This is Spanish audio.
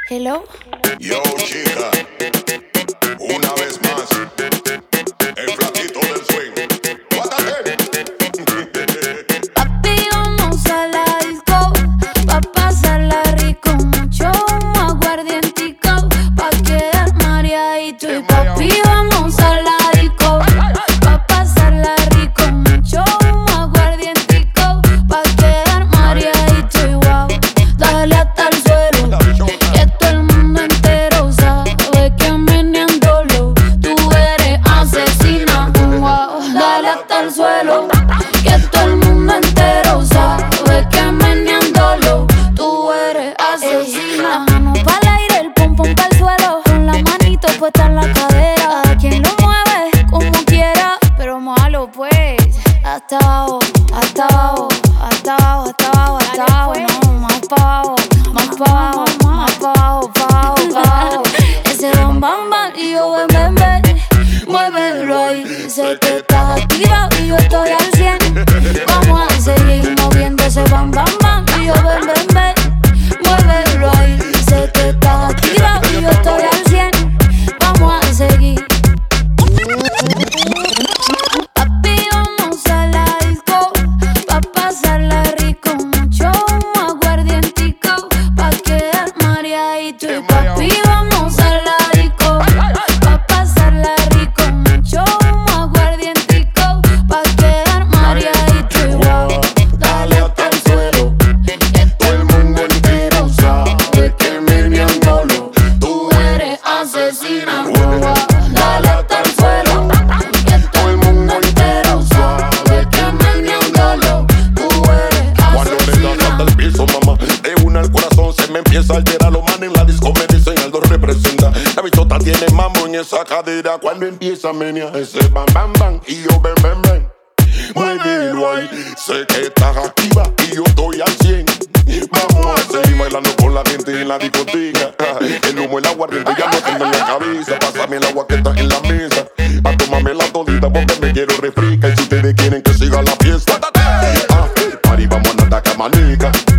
Hello. Yo, chica, una vez más, el flaquito del swing. Guárdate. Papi, vamos a la disco, pa' pasarla rico, mucho humo, aguardientico, pa' quedar mareadito. Y papi, vamos a la disco, pa' pasarla rico, mucho humo, aguardientico, pa' quedar mareadito. Y wow, dale hasta el suelo, que todo el mundo entero sabe que meneándolo tú eres asesina. Wow, dale hasta el suelo, que todo el mundo entero sabe que meneándolo tú eres asesina. La mano pa'l aire, el pum pum pa'l suelo, con la manito puesta en la cadera. A quien lo mueve como quiera, pero malo pues. Hasta abajo, hasta abajo, hasta abajo, hasta abajo, hasta abajo. No, más pa' abajo, más pa' abajo, más pa' abajo, pa' abajo, pa' abajo. Ese bam bam bam y yo ven ven ven. Muévelo ahí, sé que estás activa y yo estoy al 100. Vamos a seguir moviendo ese bam bam bam y yo ven ven ven. Muévelo ahí, sé que estás activa y yo estoy al 100. Vamos a seguir. Papi, vamos a la disco, pa' pasarla rico, mucho humo, aguardientico, pa' quedar mareadito. Y papi, vamos a la disco, pa' pasarla rico, mucho humo, aguardientico, pa' quedar mareadito. Y wow, dale hasta el suelo, que todo el mundo entero sabe que meneándolo tú eres asesina. Wow, dale hasta el suelo, que todo el mundo entero sabe que meneándolo tú eres Cuando le das hasta asesina. el piso, mamá, de una al corazón se me empieza a alterar. Los manes en la disco me dicen algo representa. La bichota tiene mambo en esa cadera. Cuando empieza a menear ese bam bam bam y yo ven ven ven. Muévelo ahí, sé que estás activa y yo estoy al 100. Vamos a seguir bailando con la gente en la discoteca. El humo, el aguardiente ya no tengo en la cabeza. Pásame el agua que está en la mesa, pa' tomarme la todita porque me quiero refrescar. Y si ustedes quieren que siga la fiesta, party, vamos a andar manica.